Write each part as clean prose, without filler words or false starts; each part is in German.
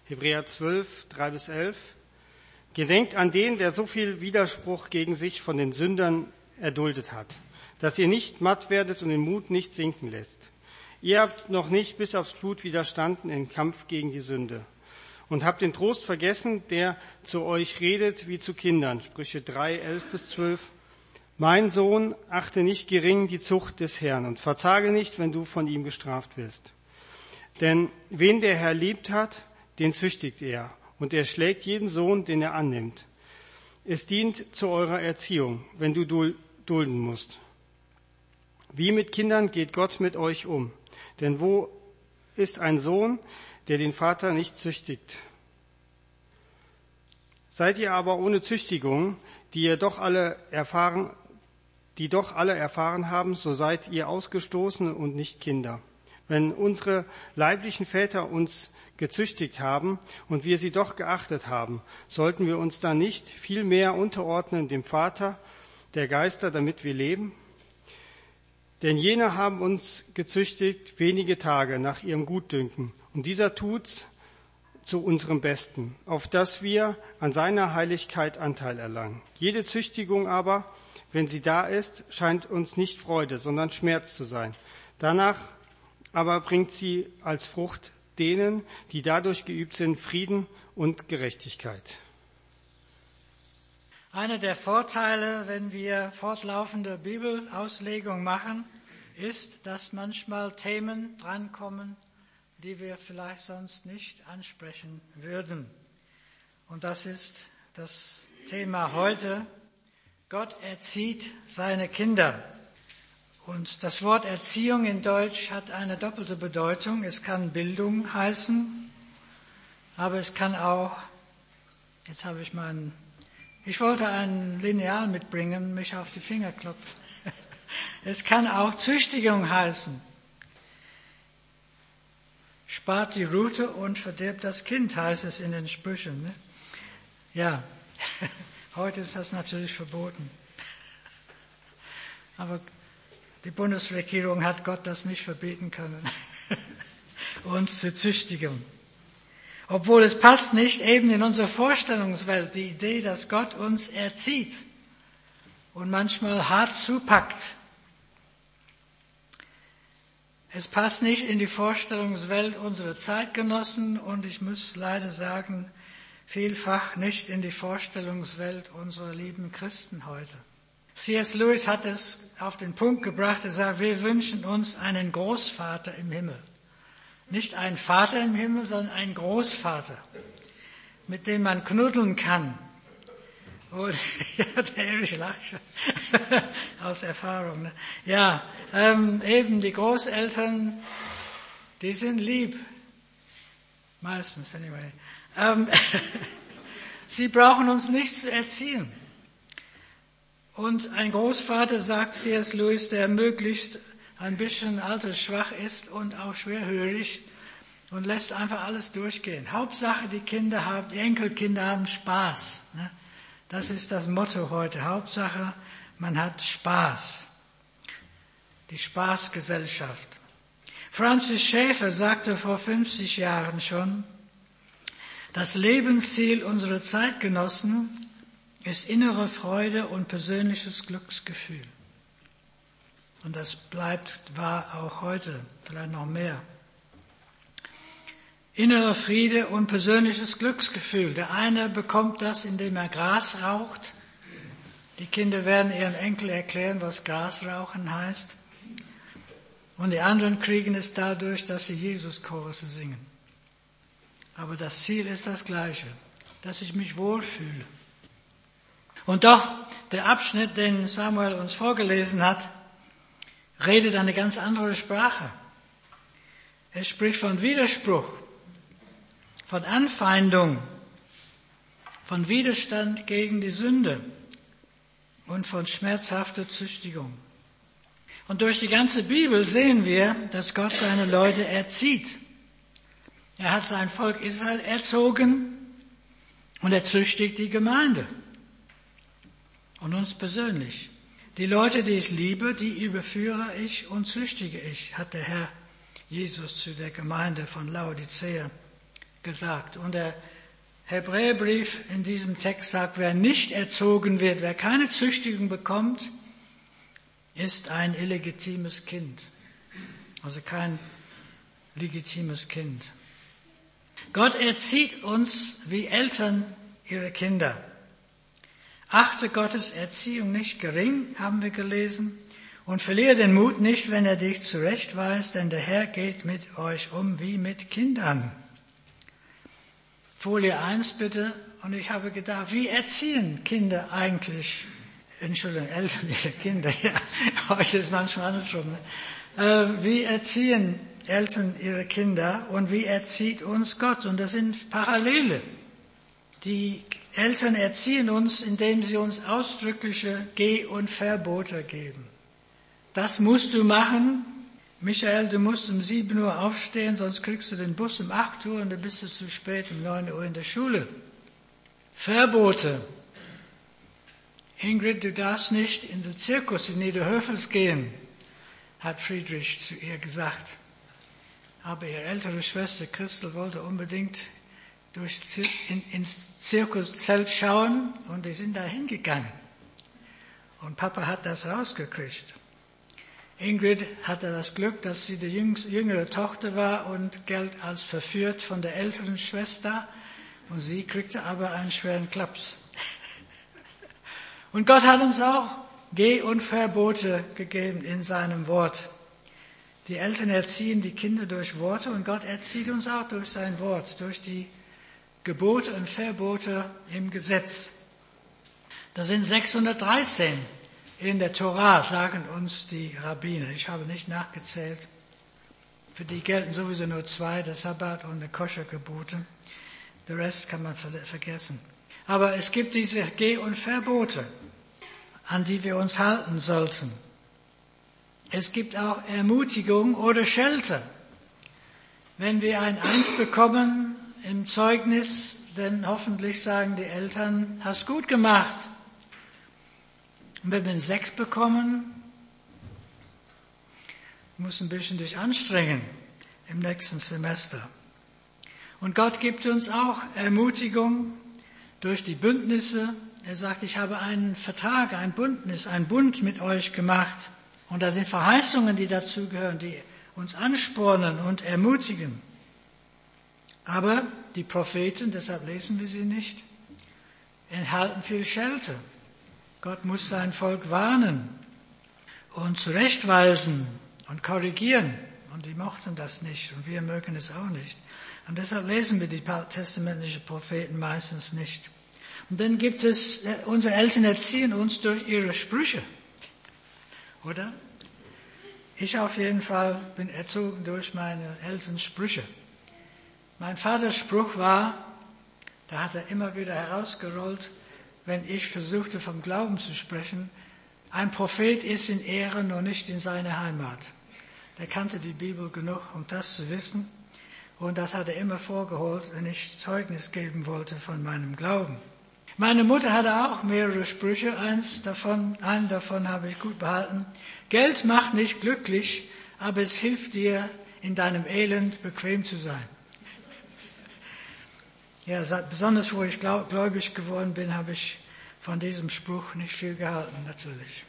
Hebräer 12, 3-11. Gedenkt an den, der so viel Widerspruch gegen sich von den Sündern erduldet hat, dass ihr nicht matt werdet und den Mut nicht sinken lässt. Ihr habt noch nicht bis aufs Blut widerstanden im Kampf gegen die Sünde und habt den Trost vergessen, der zu euch redet wie zu Kindern. Sprüche 3, 11-12. Mein Sohn, achte nicht gering die Zucht des Herrn und verzage nicht, wenn du von ihm gestraft wirst. Denn wen der Herr liebt hat, den züchtigt er, und er schlägt jeden Sohn, den er annimmt. Es dient zu eurer Erziehung, wenn du dulden musst. Wie mit Kindern geht Gott mit euch um. Denn wo ist ein Sohn, der den Vater nicht züchtigt? Seid ihr aber ohne Züchtigung, die doch alle erfahren haben, so seid ihr Ausgestoßene und nicht Kinder. Wenn unsere leiblichen Väter uns gezüchtigt haben und wir sie doch geachtet haben, sollten wir uns dann nicht viel mehr unterordnen dem Vater der Geister, damit wir leben? Denn jene haben uns gezüchtigt wenige Tage nach ihrem Gutdünken, und dieser tut's zu unserem Besten, auf dass wir an seiner Heiligkeit Anteil erlangen. Jede Züchtigung aber, wenn sie da ist, scheint uns nicht Freude, sondern Schmerz zu sein. Danach aber bringt sie als Frucht denen, die dadurch geübt sind, Frieden und Gerechtigkeit. Einer der Vorteile, wenn wir fortlaufende Bibelauslegung machen, ist, dass manchmal Themen drankommen, die wir vielleicht sonst nicht ansprechen würden. Und das ist das Thema heute. Gott erzieht seine Kinder. Und das Wort Erziehung in Deutsch hat eine doppelte Bedeutung. Es kann Bildung heißen, aber es kann auch, ich wollte ein Lineal mitbringen, mich auf die Finger klopfen. Es kann auch Züchtigung heißen. Spart die Rute und verdirbt das Kind, heißt es in den Sprüchen. Ne? Ja, heute ist das natürlich verboten. Aber die Bundesregierung hat Gott das nicht verbieten können, uns zu züchtigen. Obwohl es passt nicht eben in unsere Vorstellungswelt, die Idee, dass Gott uns erzieht und manchmal hart zupackt. Es passt nicht in die Vorstellungswelt unserer Zeitgenossen und ich muss leider sagen, vielfach nicht in die Vorstellungswelt unserer lieben Christen heute. C.S. Lewis hat es auf den Punkt gebracht, er sagt, wir wünschen uns einen Großvater im Himmel. Nicht einen Vater im Himmel, sondern einen Großvater, mit dem man knuddeln kann. Und, ja, der Erich lacht schon. Aus Erfahrung. Ne? Ja, eben die Großeltern, die sind lieb. Meistens, anyway. Sie brauchen uns nicht zu erziehen. Und ein Großvater, sagt C.S. Lewis, der möglichst ein bisschen altersschwach ist und auch schwerhörig und lässt einfach alles durchgehen. Hauptsache, die Enkelkinder haben Spaß. Ne? Das ist das Motto heute. Hauptsache, man hat Spaß. Die Spaßgesellschaft. Francis Schaeffer sagte vor 50 Jahren schon, das Lebensziel unserer Zeitgenossen ist innere Freude und persönliches Glücksgefühl. Und das war auch heute, vielleicht noch mehr. Innerer Friede und persönliches Glücksgefühl. Der eine bekommt das, indem er Gras raucht. Die Kinder werden ihren Enkel erklären, was Grasrauchen heißt. Und die anderen kriegen es dadurch, dass sie Jesus-Chorusse singen. Aber das Ziel ist das gleiche, dass ich mich wohlfühle. Und doch, der Abschnitt, den Samuel uns vorgelesen hat, redet eine ganz andere Sprache. Er spricht von Widerspruch, von Anfeindung, von Widerstand gegen die Sünde und von schmerzhafter Züchtigung. Und durch die ganze Bibel sehen wir, dass Gott seine Leute erzieht. Er hat sein Volk Israel erzogen und er züchtigt die Gemeinde. Und uns persönlich. Die Leute, die ich liebe, die überführe ich und züchtige ich, hat der Herr Jesus zu der Gemeinde von Laodicea gesagt. Und der Hebräerbrief in diesem Text sagt, wer nicht erzogen wird, wer keine Züchtigung bekommt, ist ein illegitimes Kind. Also kein legitimes Kind. Gott erzieht uns wie Eltern ihre Kinder. Achte Gottes Erziehung nicht gering, haben wir gelesen, und verliere den Mut nicht, wenn er dich zurechtweist, denn der Herr geht mit euch um wie mit Kindern. Folie 1 bitte. Und ich habe gedacht, wie erziehen Kinder eigentlich, Eltern ihre Kinder, ja, heute ist manchmal andersrum, ne? Wie erziehen Eltern ihre Kinder und wie erzieht uns Gott? Und das sind Parallele. Die Eltern erziehen uns, indem sie uns ausdrückliche Geh- und Verbote geben. Das musst du machen. Michael, du musst um 7 Uhr aufstehen, sonst kriegst du den Bus um 8 Uhr und dann bist du zu spät um 9 Uhr in der Schule. Verbote. Ingrid, du darfst nicht in den Zirkus in Niederhöfels gehen, hat Friedrich zu ihr gesagt. Aber ihre ältere Schwester Christel wollte unbedingt ins Zirkuszelt schauen und die sind da hingegangen. Und Papa hat das rausgekriegt. Ingrid hatte das Glück, dass sie die jüngere Tochter war und galt als verführt von der älteren Schwester. Und sie kriegte aber einen schweren Klaps. Und Gott hat uns auch Geh- und Verbote gegeben in seinem Wort. Die Eltern erziehen die Kinder durch Worte und Gott erzieht uns auch durch sein Wort, durch die Gebote und Verbote im Gesetz. Das sind 613 in der Tora, sagen uns die Rabbiner. Ich habe nicht nachgezählt. Für die gelten sowieso nur 2, der Sabbat und die Koscher-Gebote. Der Rest kann man vergessen. Aber es gibt diese Geh- und Verbote, an die wir uns halten sollten. Es gibt auch Ermutigung oder Schelte. Wenn wir ein 1 bekommen im Zeugnis, dann hoffentlich sagen die Eltern, hast gut gemacht. Und wenn wir ein 6 bekommen, muss ein bisschen dich anstrengen im nächsten Semester. Und Gott gibt uns auch Ermutigung durch die Bündnisse. Er sagt, ich habe einen Vertrag, ein Bündnis, ein Bund mit euch gemacht. Und da sind Verheißungen, die dazugehören, die uns anspornen und ermutigen. Aber die Propheten, deshalb lesen wir sie nicht, enthalten viel Schelte. Gott muss sein Volk warnen und zurechtweisen und korrigieren. Und die mochten das nicht und wir mögen es auch nicht. Und deshalb lesen wir die testamentlichen Propheten meistens nicht. Und dann gibt es, unsere Eltern erziehen uns durch ihre Sprüche. Oder? Ich auf jeden Fall bin erzogen durch meine Eltern Sprüche. Mein Vaters Spruch war, da hat er immer wieder herausgerollt, wenn ich versuchte vom Glauben zu sprechen, ein Prophet ist in Ehre, nur nicht in seiner Heimat. Der kannte die Bibel genug, um das zu wissen. Und das hat er immer vorgeholt, wenn ich Zeugnis geben wollte von meinem Glauben. Meine Mutter hatte auch mehrere Sprüche. Einen davon habe ich gut behalten. Geld macht nicht glücklich, aber es hilft dir, in deinem Elend bequem zu sein. Ja, besonders wo ich gläubig geworden bin, habe ich von diesem Spruch nicht viel gehalten, natürlich.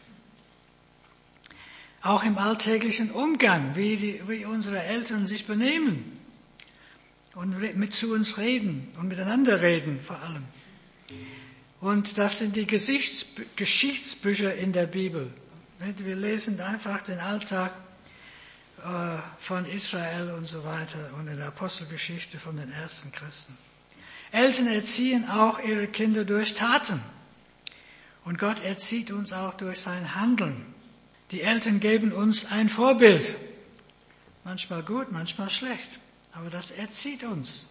Auch im alltäglichen Umgang, wie unsere Eltern sich benehmen und zu uns reden und miteinander reden vor allem. Und das sind die Geschichtsbücher in der Bibel. Wir lesen einfach den Alltag von Israel und so weiter und in der Apostelgeschichte von den ersten Christen. Eltern erziehen auch ihre Kinder durch Taten. Und Gott erzieht uns auch durch sein Handeln. Die Eltern geben uns ein Vorbild. Manchmal gut, manchmal schlecht. Aber das erzieht uns.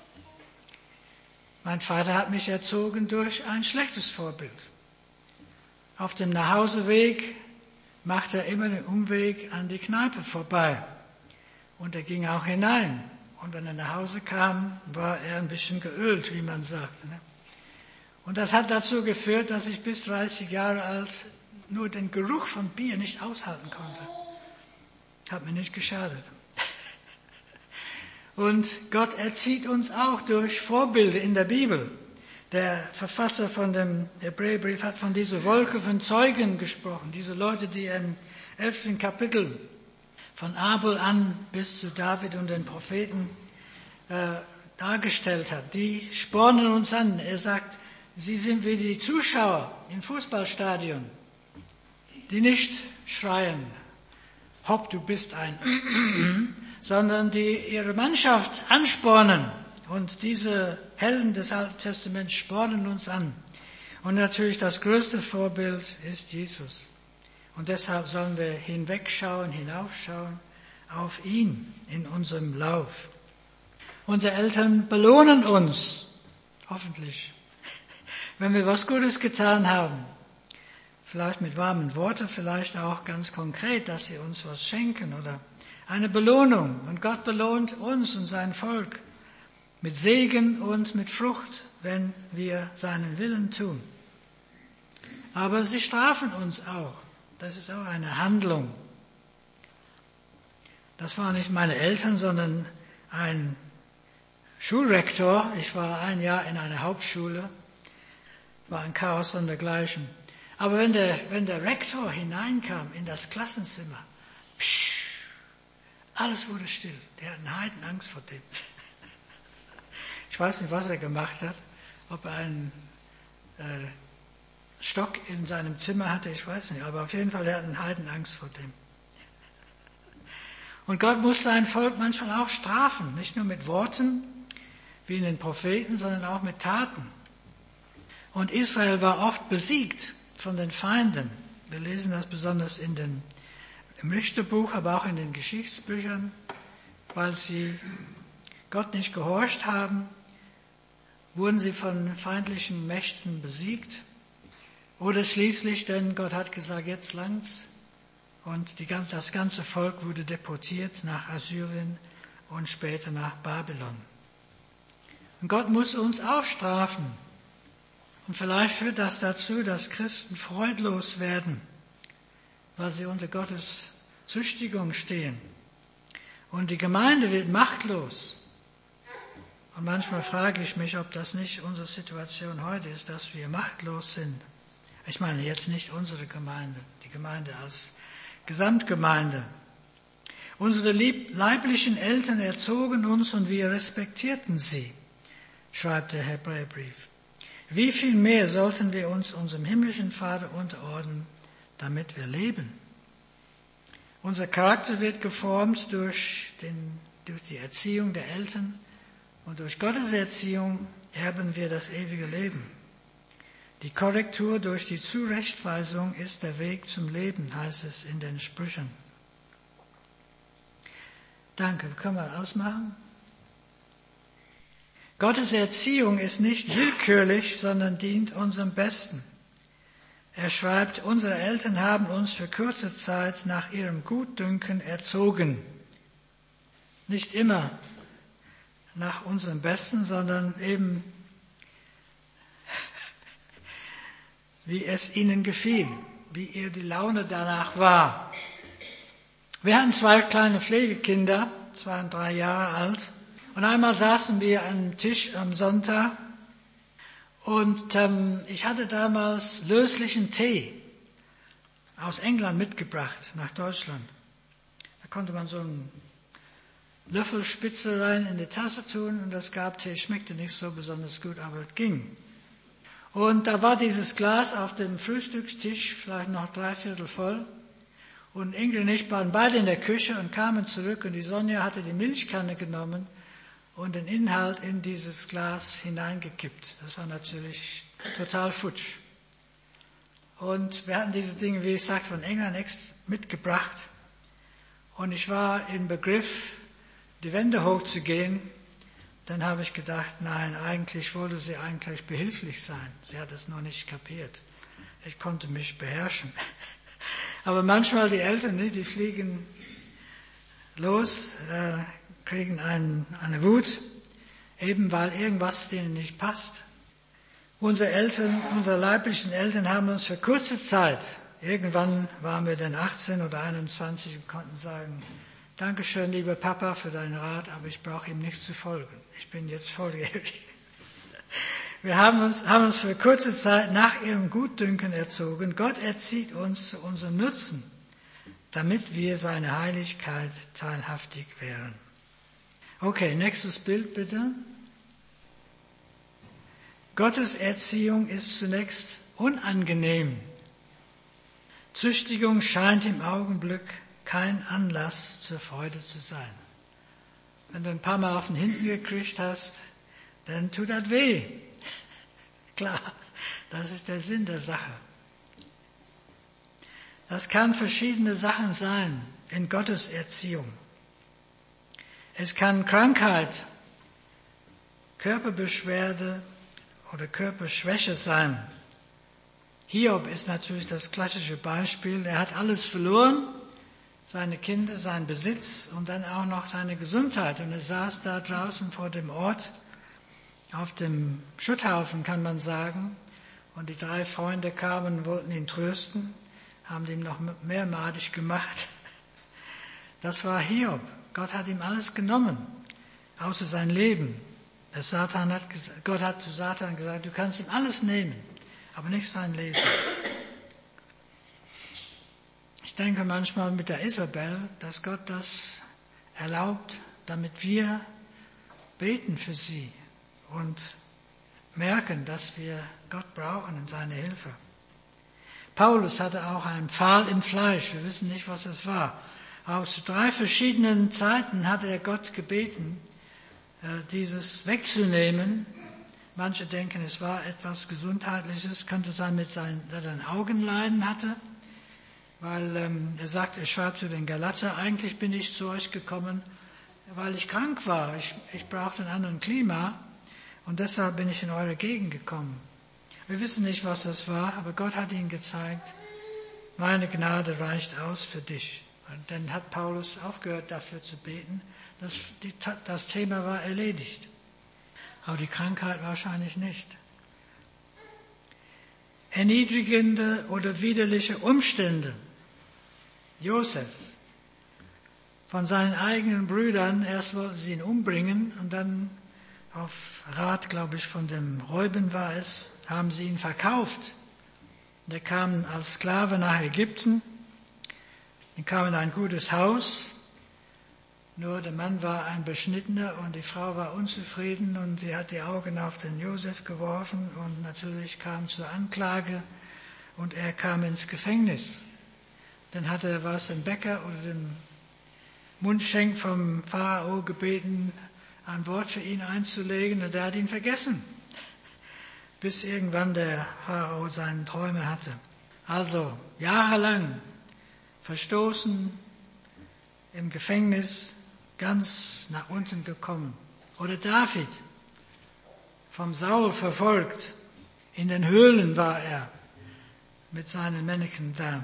Mein Vater hat mich erzogen durch ein schlechtes Vorbild. Auf dem Nachhauseweg machte er immer den Umweg an die Kneipe vorbei. Und er ging auch hinein. Und wenn er nach Hause kam, war er ein bisschen geölt, wie man sagt. Und das hat dazu geführt, dass ich bis 30 Jahre alt nur den Geruch von Bier nicht aushalten konnte. Hat mir nicht geschadet. Und Gott erzieht uns auch durch Vorbilder in der Bibel. Der Verfasser von dem Hebräerbrief hat von dieser Wolke von Zeugen gesprochen. Diese Leute, die im 11. Kapitel von Abel an bis zu David und den Propheten dargestellt hat. Die spornen uns an. Er sagt, sie sind wie die Zuschauer im Fußballstadion, die nicht schreien, hopp, du bist ein, sondern die ihre Mannschaft anspornen. Und diese Helden des Alten Testaments spornen uns an. Und natürlich das größte Vorbild ist Jesus. Und deshalb sollen wir hinwegschauen, hinaufschauen auf ihn in unserem Lauf. Unsere Eltern belohnen uns, hoffentlich, wenn wir was Gutes getan haben. Vielleicht mit warmen Worten, vielleicht auch ganz konkret, dass sie uns was schenken oder eine Belohnung. Und Gott belohnt uns und sein Volk mit Segen und mit Frucht, wenn wir seinen Willen tun. Aber sie strafen uns auch. Das ist auch eine Handlung. Das waren nicht meine Eltern, sondern ein Schulrektor. Ich war ein Jahr in einer Hauptschule. War ein Chaos und dergleichen. Aber wenn der Rektor hineinkam in das Klassenzimmer, alles wurde still. Der hat einen Heidenangst vor dem. Ich weiß nicht, was er gemacht hat. Ob er einen Stock in seinem Zimmer hatte, ich weiß nicht. Aber auf jeden Fall, er hat einen Heidenangst vor dem. Und Gott muss sein Volk manchmal auch strafen. Nicht nur mit Worten, wie in den Propheten, sondern auch mit Taten. Und Israel war oft besiegt von den Feinden. Wir lesen das besonders im Richterbuch, aber auch in den Geschichtsbüchern, weil sie Gott nicht gehorcht haben, wurden sie von feindlichen Mächten besiegt. Oder schließlich, denn Gott hat gesagt, jetzt langt's. Und das ganze Volk wurde deportiert nach Assyrien und später nach Babylon. Und Gott muss uns auch strafen. Und vielleicht führt das dazu, dass Christen freudlos werden, weil sie unter Gottes Züchtigung stehen. Und die Gemeinde wird machtlos. Und manchmal frage ich mich, ob das nicht unsere Situation heute ist, dass wir machtlos sind. Ich meine jetzt nicht unsere Gemeinde, die Gemeinde als Gesamtgemeinde. Unsere leiblichen Eltern erzogen uns und wir respektierten sie, schreibt der Hebräerbrief. Wie viel mehr sollten wir uns unserem himmlischen Vater unterordnen, damit wir leben? Unser Charakter wird geformt durch die Erziehung der Eltern und durch Gottes Erziehung erben wir das ewige Leben. Die Korrektur durch die Zurechtweisung ist der Weg zum Leben, heißt es in den Sprüchen. Danke, können wir ausmachen? Gottes Erziehung ist nicht willkürlich, sondern dient unserem Besten. Er schreibt, unsere Eltern haben uns für kurze Zeit nach ihrem Gutdünken erzogen. Nicht immer nach unserem Besten, sondern eben wie es ihnen gefiel, wie ihr die Laune danach war. Wir hatten 2 kleine Pflegekinder, 2 und 3 Jahre alt. Und einmal saßen wir an einem Tisch am Sonntag und ich hatte damals löslichen Tee aus England mitgebracht nach Deutschland. Da konnte man so einen Löffelspitze rein in die Tasse tun und das gab Tee. Schmeckte nicht so besonders gut, aber es ging. Und da war dieses Glas auf dem Frühstückstisch, vielleicht noch 3/4 voll. Und Ingrid und ich waren beide in der Küche und kamen zurück und die Sonja hatte die Milchkanne genommen und den Inhalt in dieses Glas hineingekippt. Das war natürlich total futsch. Und wir hatten diese Dinge, wie ich sagte, von England mitgebracht. Und ich war im Begriff, die Wände hochzugehen. Dann habe ich gedacht, nein, eigentlich wollte sie eigentlich behilflich sein. Sie hat es nur nicht kapiert. Ich konnte mich beherrschen. Aber manchmal die Eltern, die fliegen los, kriegen eine Wut, eben weil irgendwas denen nicht passt. Unsere leiblichen Eltern haben uns für kurze Zeit, irgendwann waren wir dann 18 oder 21 und konnten sagen, Dankeschön, lieber Papa, für deinen Rat, aber ich brauche ihm nicht zu folgen. Ich bin jetzt volljährig. Wir haben uns für kurze Zeit nach ihrem Gutdünken erzogen. Gott erzieht uns zu unserem Nutzen, damit wir seine Heiligkeit teilhaftig wären. Okay, nächstes Bild bitte. Gottes Erziehung ist zunächst unangenehm. Züchtigung scheint im Augenblick kein Anlass zur Freude zu sein. Wenn du ein paar Mal auf den Hinten gekriegt hast, dann tut das weh. Klar, das ist der Sinn der Sache. Das kann verschiedene Sachen sein in Gottes Erziehung. Es kann Krankheit, Körperbeschwerde oder Körperschwäche sein. Hiob ist natürlich das klassische Beispiel. Er hat alles verloren, seine Kinder, seinen Besitz und dann auch noch seine Gesundheit. Und er saß da draußen vor dem Ort, auf dem Schutthaufen, kann man sagen. Und die 3 Freunde kamen, wollten ihn trösten, haben ihm noch mehr madig gemacht. Das war Hiob. Gott hat ihm alles genommen, außer sein Leben. Gott hat zu Satan gesagt, du kannst ihm alles nehmen, aber nicht sein Leben. Ich denke manchmal mit der Isabel, dass Gott das erlaubt, damit wir beten für sie und merken, dass wir Gott brauchen und seine Hilfe. Paulus hatte auch einen Pfahl im Fleisch. Wir wissen nicht, was es war. Aber zu 3 verschiedenen Zeiten hat er Gott gebeten, dieses wegzunehmen. Manche denken, es war etwas Gesundheitliches, könnte sein, dass er ein Augenleiden hatte. Weil er sagt, er schreibt zu den Galater, eigentlich bin ich zu euch gekommen, weil ich krank war. Ich brauchte ein anderes Klima und deshalb bin ich in eure Gegend gekommen. Wir wissen nicht, was das war, aber Gott hat ihnen gezeigt, meine Gnade reicht aus für dich. Und dann hat Paulus aufgehört, dafür zu beten. Das Thema war erledigt. Aber die Krankheit wahrscheinlich nicht. Erniedrigende oder widerliche Umstände. Josef, von seinen eigenen Brüdern, erst wollten sie ihn umbringen und dann auf Rat, glaube ich, von dem Reuben war es, haben sie ihn verkauft. Der kam als Sklave nach Ägypten, er kam in ein gutes Haus, nur der Mann war ein Beschnittener und die Frau war unzufrieden und sie hat die Augen auf den Josef geworfen und natürlich kam zur Anklage und er kam ins Gefängnis. Dann hat er den Bäcker oder den Mundschenk vom Pharao gebeten, ein Wort für ihn einzulegen und der hat ihn vergessen, bis irgendwann der Pharao seine Träume hatte. Also jahrelang verstoßen, im Gefängnis, ganz nach unten gekommen. Oder David, vom Saul verfolgt, in den Höhlen war er mit seinen Männchen da.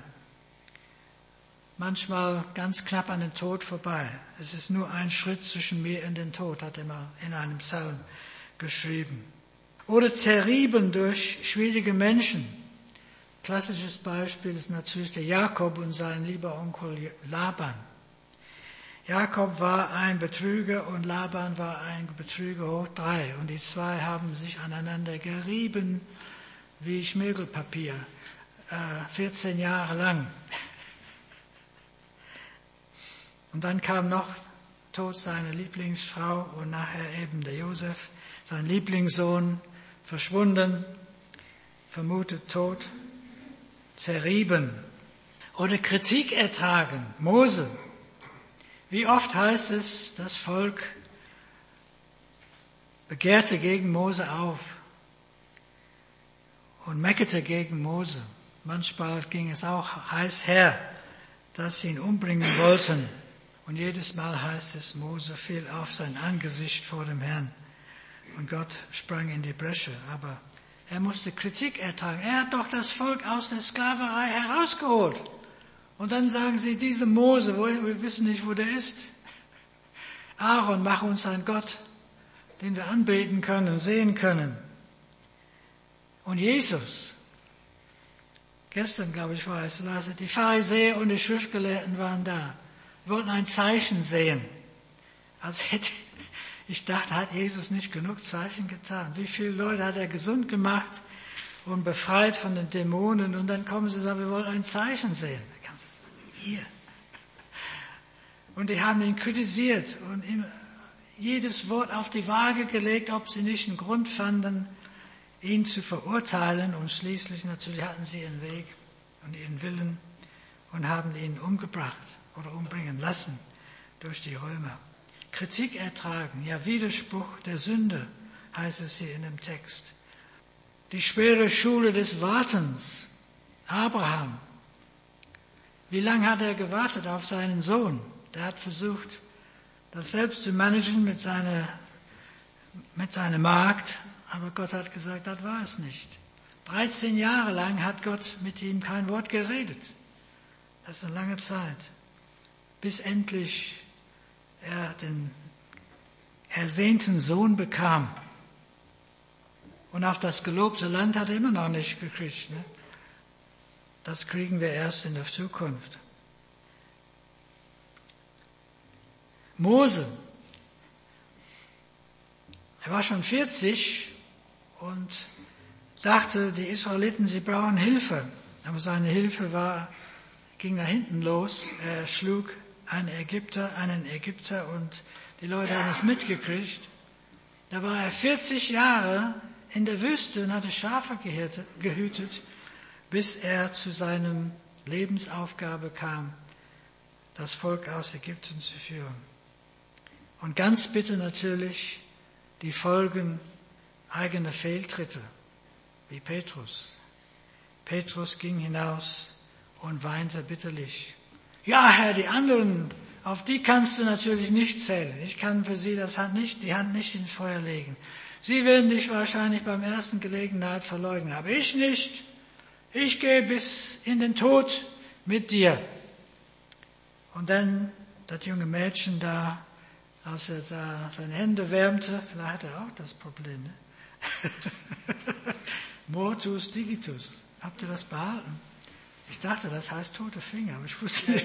Manchmal ganz knapp an den Tod vorbei. Es ist nur ein Schritt zwischen mir und dem Tod, hat er mal in einem Psalm geschrieben. Oder zerrieben durch schwierige Menschen. Klassisches Beispiel ist natürlich der Jakob und sein lieber Onkel Laban. Jakob war ein Betrüger und Laban war ein Betrüger hoch 3. Und die 2 haben sich aneinander gerieben wie Schmirgelpapier. 14 Jahre lang. Und dann kam noch Tod seiner Lieblingsfrau und nachher eben der Josef, sein Lieblingssohn, verschwunden, vermutet tot, zerrieben. Oder Kritik ertragen. Mose. Wie oft heißt es, das Volk begehrte gegen Mose auf und meckerte gegen Mose. Manchmal ging es auch heiß her, dass sie ihn umbringen wollten. Und jedes Mal heißt es, Mose fiel auf sein Angesicht vor dem Herrn. Und Gott sprang in die Bresche. Aber er musste Kritik ertragen. Er hat doch das Volk aus der Sklaverei herausgeholt. Und dann sagen sie, diese Mose, wir wissen nicht, wo der ist. Aaron, mach uns einen Gott, den wir anbeten können, sehen können. Und Jesus, gestern, glaube ich, war es, die Pharisäer und die Schriftgelehrten waren da. wir wollten ein Zeichen sehen. Ich dachte, hat Jesus nicht genug Zeichen getan? Wie viele Leute hat er gesund gemacht und befreit von den Dämonen? Und dann kommen sie und sagen, wir wollen ein Zeichen sehen. Da kannst du sagen, hier. Und die haben ihn kritisiert und ihm jedes Wort auf die Waage gelegt, ob sie nicht einen Grund fanden, ihn zu verurteilen. Und schließlich natürlich hatten sie ihren Weg und ihren Willen und haben ihn umgebracht oder umbringen lassen durch die Römer. Kritik ertragen, ja Widerspruch der Sünde, heißt es hier in dem Text. Die schwere Schule des Wartens. Abraham. Wie lange hat er gewartet auf seinen Sohn? Der hat versucht, das selbst zu managen mit seiner Magd, aber Gott hat gesagt, das war es nicht. 13 Jahre lang hat Gott mit ihm kein Wort geredet. Das ist eine lange Zeit. Bis endlich er den ersehnten Sohn bekam. Und auch das gelobte Land hat er immer noch nicht gekriegt. Ne? Das kriegen wir erst in der Zukunft. Mose. Er war schon 40 und dachte, die Israeliten, sie brauchen Hilfe. Aber seine Hilfe ging nach hinten los. Er schlug einen Ägypter und die Leute haben es mitgekriegt. Da war er 40 Jahre in der Wüste und hatte Schafe gehütet, bis er zu seinem Lebensaufgabe kam, das Volk aus Ägypten zu führen. Und ganz bitter natürlich die Folgen eigener Fehltritte, wie Petrus. Petrus ging hinaus und weinte bitterlich. Ja, Herr, die anderen, auf die kannst du natürlich nicht zählen. Ich kann für sie die Hand nicht ins Feuer legen. Sie werden dich wahrscheinlich beim ersten Gelegenheit verleugnen, aber ich nicht. Ich gehe bis in den Tod mit dir. Und dann das junge Mädchen da, als er da seine Hände wärmte, vielleicht hat er auch das Problem, ne? Mortus digitus. Habt ihr das behalten? Ich dachte, das heißt tote Finger, aber ich wusste nicht.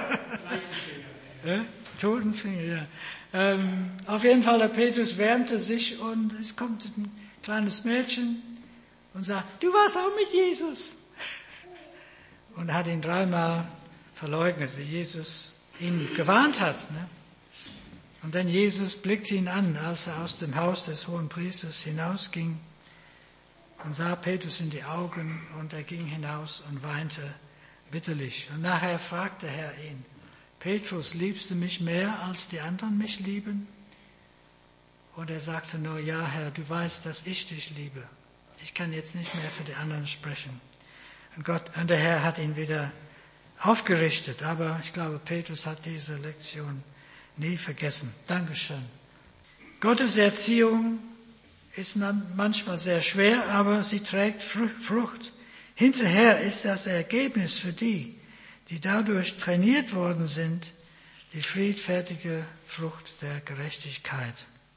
Toten Finger, ja. Auf jeden Fall, der Petrus wärmte sich und es kommt ein kleines Mädchen und sagt, du warst auch mit Jesus. Und er hat ihn 3-mal verleugnet, wie Jesus ihn gewarnt hat. Ne? Und dann Jesus blickte ihn an, als er aus dem Haus des Hohenpriesters hinausging und sah Petrus in die Augen und er ging hinaus und weinte bitterlich. Und nachher fragte er ihn, Petrus, liebst du mich mehr, als die anderen mich lieben? Und er sagte nur, ja Herr, du weißt, dass ich dich liebe. Ich kann jetzt nicht mehr für die anderen sprechen. Und der Herr hat ihn wieder aufgerichtet, aber ich glaube, Petrus hat diese Lektion nie vergessen. Dankeschön. Gottes Erziehung ist manchmal sehr schwer, aber sie trägt Frucht. Hinterher ist das Ergebnis für die dadurch trainiert worden sind, die friedfertige Frucht der Gerechtigkeit.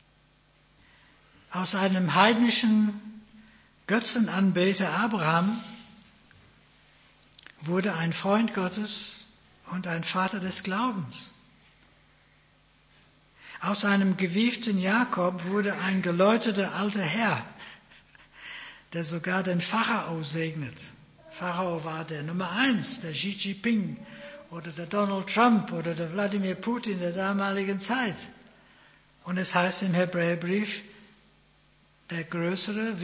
Aus einem heidnischen Götzenanbeter Abraham wurde ein Freund Gottes und ein Vater des Glaubens. Aus einem gewieften Jakob wurde ein geläuterter alter Herr, der sogar den Pharao segnet. Pharao war der Nummer 1, der Xi Jinping oder der Donald Trump oder der Wladimir Putin der damaligen Zeit. Und es heißt im Hebräerbrief, der Größere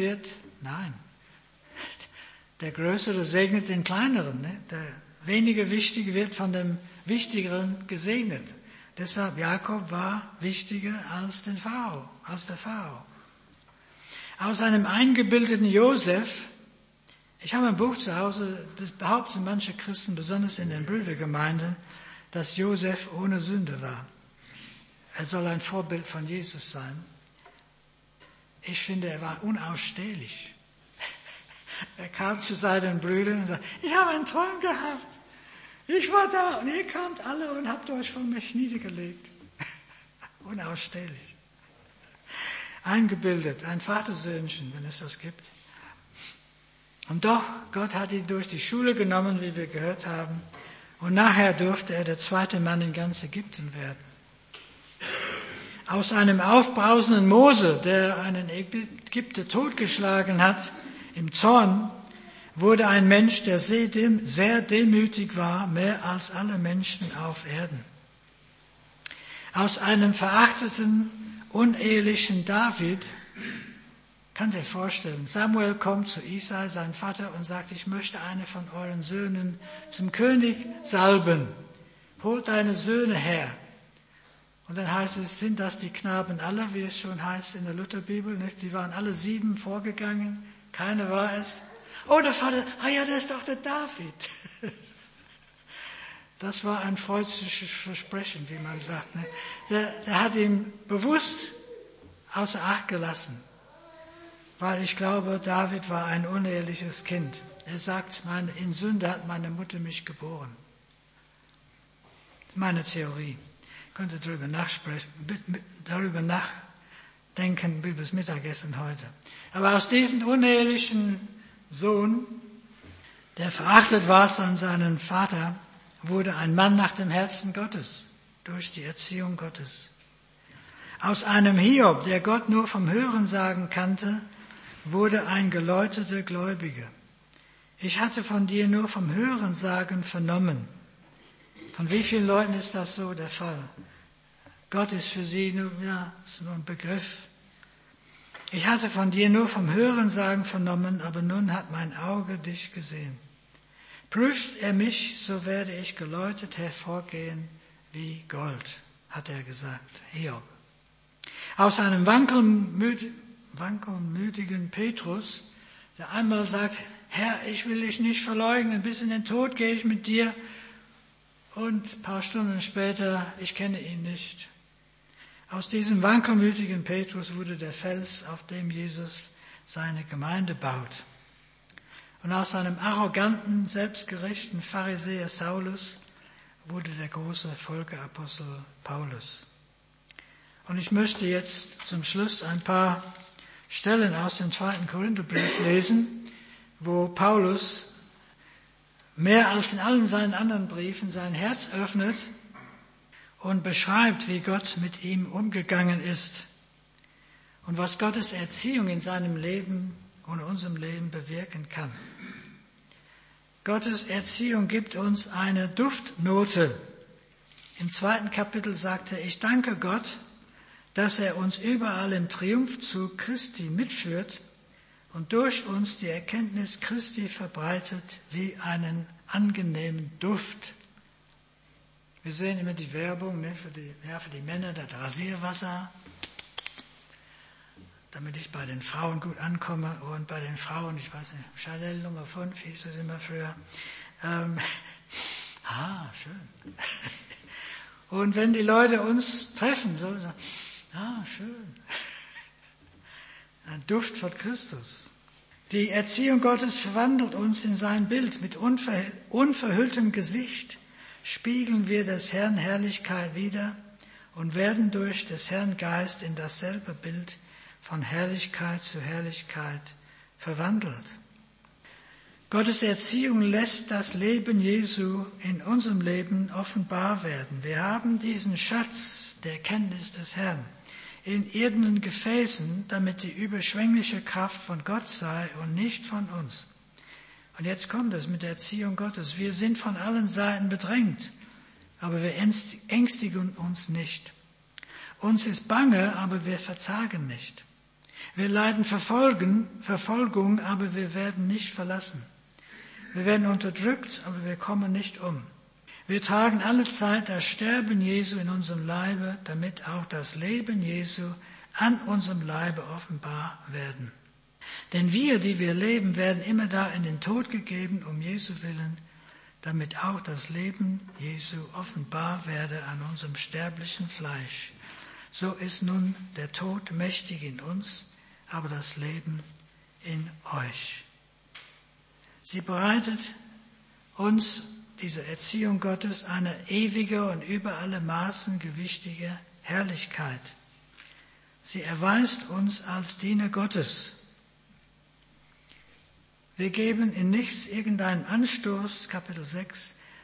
segnet den Kleineren. Ne? Der weniger Wichtige wird von dem Wichtigeren gesegnet. Deshalb Jakob war wichtiger als der Pharao. Aus einem eingebildeten Josef, ich habe ein Buch zu Hause, das behaupten manche Christen, besonders in den Brüdergemeinden, dass Josef ohne Sünde war. Er soll ein Vorbild von Jesus sein. Ich finde, er war unausstehlich. Er kam zu seinen Brüdern und sagte, ich habe einen Traum gehabt. Ich war da und ihr kamt alle und habt euch vor mich niedergelegt. Unausstehlich. Eingebildet, ein Vatersöhnchen, wenn es das gibt. Und doch, Gott hat ihn durch die Schule genommen, wie wir gehört haben, Und nachher durfte er der zweite Mann in ganz Ägypten werden. Aus einem aufbrausenden Mose, der einen Ägypter totgeschlagen hat, im Zorn, wurde ein Mensch, der sehr demütig war, mehr als alle Menschen auf Erden. Aus einem verachteten, unehelichen David, kann dir vorstellen, Samuel kommt zu Isai, sein Vater, und sagt, ich möchte einen von euren Söhnen zum König salben. Holt deine Söhne her. Und dann heißt es, sind das die Knaben aller, wie es schon heißt in der Lutherbibel, nicht? Die waren alle 7 vorgegangen, keiner war es. Oh, der Vater, ja, das ist doch der David. Das war ein freudsches Versprechen, wie man sagt. Ne? Der hat ihn bewusst außer Acht gelassen, weil ich glaube, David war ein uneheliches Kind. Er sagt, in Sünde hat meine Mutter mich geboren. Meine Theorie. Ich könnte darüber nachdenken, über das Mittagessen heute. Aber aus diesem unehelichen Sohn, der verachtet war von seinem Vater, wurde ein Mann nach dem Herzen Gottes, durch die Erziehung Gottes. Aus einem Hiob, der Gott nur vom Hörensagen kannte, wurde ein geläuterter Gläubiger. Ich hatte von dir nur vom Hörensagen vernommen. Von wie vielen Leuten ist das so der Fall? Gott ist für sie nur ein Begriff. Ich hatte von dir nur vom Hörensagen vernommen, aber nun hat mein Auge dich gesehen. Prüft er mich, so werde ich geläutert hervorgehen wie Gold, hat er gesagt, Hiob. Aus einem wankelmütigen Petrus, der einmal sagt, Herr, ich will dich nicht verleugnen, bis in den Tod gehe ich mit dir. Und ein paar Stunden später, ich kenne ihn nicht. Aus diesem wankelmütigen Petrus wurde der Fels, auf dem Jesus seine Gemeinde baut. Und aus einem arroganten, selbstgerechten Pharisäer Saulus wurde der große Völkerapostel Paulus. Und ich möchte jetzt zum Schluss ein paar Stellen aus dem 2. Korintherbrief lesen, wo Paulus mehr als in allen seinen anderen Briefen sein Herz öffnet und beschreibt, wie Gott mit ihm umgegangen ist und was Gottes Erziehung in seinem Leben und unserem Leben bewirken kann. Gottes Erziehung gibt uns eine Duftnote. Im 2. Kapitel sagte er, ich danke Gott, dass er uns überall im Triumphzug Christi mitführt und durch uns die Erkenntnis Christi verbreitet wie einen angenehmen Duft. Wir sehen immer die Werbung für die Männer, das Rasierwasser, damit ich bei den Frauen gut ankomme. Und bei den Frauen, ich weiß nicht, Chanel Nummer 5 hieß es immer früher. Schön. Und wenn die Leute uns treffen, so sagen, schön. Ein Duft von Christus. Die Erziehung Gottes verwandelt uns in sein Bild. Mit unverhülltem Gesicht spiegeln wir des Herrn Herrlichkeit wider und werden durch des Herrn Geist in dasselbe Bild von Herrlichkeit zu Herrlichkeit verwandelt. Gottes Erziehung lässt das Leben Jesu in unserem Leben offenbar werden. Wir haben diesen Schatz der Kenntnis des Herrn in irdenen Gefäßen, damit die überschwängliche Kraft von Gott sei und nicht von uns. Und jetzt kommt es mit der Erziehung Gottes. Wir sind von allen Seiten bedrängt, aber wir ängstigen uns nicht. Uns ist bange, aber wir verzagen nicht. Wir leiden Verfolgung, aber wir werden nicht verlassen. Wir werden unterdrückt, aber wir kommen nicht um. Wir tragen alle Zeit das Sterben Jesu in unserem Leibe, damit auch das Leben Jesu an unserem Leibe offenbar werden. Denn wir, die wir leben, werden immer da in den Tod gegeben, um Jesu willen, damit auch das Leben Jesu offenbar werde an unserem sterblichen Fleisch. So ist nun der Tod mächtig in uns, aber das Leben in euch. Sie bereitet uns, diese Erziehung Gottes, eine ewige und über alle Maßen gewichtige Herrlichkeit. Sie erweist uns als Diener Gottes. Wir geben in nichts irgendeinen Anstoß, Kapitel 6,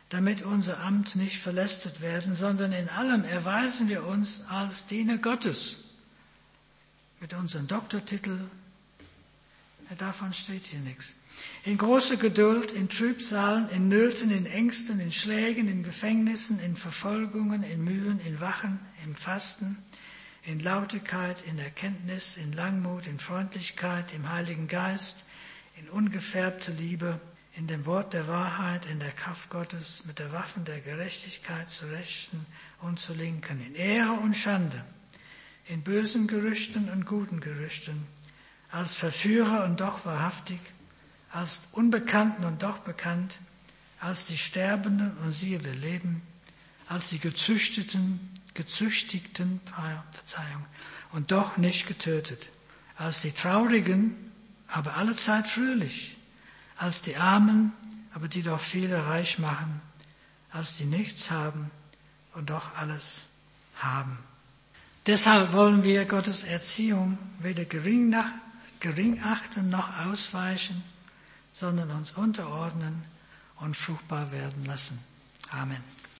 damit unser Amt nicht verlästert werden, sondern in allem erweisen wir uns als Diener Gottes. Mit unserem Doktortitel, davon steht hier nichts. In großer Geduld, in Trübsalen, in Nöten, in Ängsten, in Schlägen, in Gefängnissen, in Verfolgungen, in Mühen, in Wachen, im Fasten, in Lauterkeit, in Erkenntnis, in Langmut, in Freundlichkeit, im Heiligen Geist, in ungefärbter Liebe, in dem Wort der Wahrheit, in der Kraft Gottes, mit der Waffen der Gerechtigkeit zur Rechten und zur Linken, in Ehre und Schande, in bösen Gerüchten und guten Gerüchten, als Verführer und doch wahrhaftig, als Unbekannten und doch bekannt, als die Sterbenden und siehe wir leben, als die Gezüchtigten und doch nicht getötet, als die Traurigen, aber allezeit fröhlich, als die Armen, aber die doch viele reich machen, als die nichts haben und doch alles haben. Deshalb wollen wir Gottes Erziehung weder gering achten noch ausweichen, sondern uns unterordnen und fruchtbar werden lassen. Amen.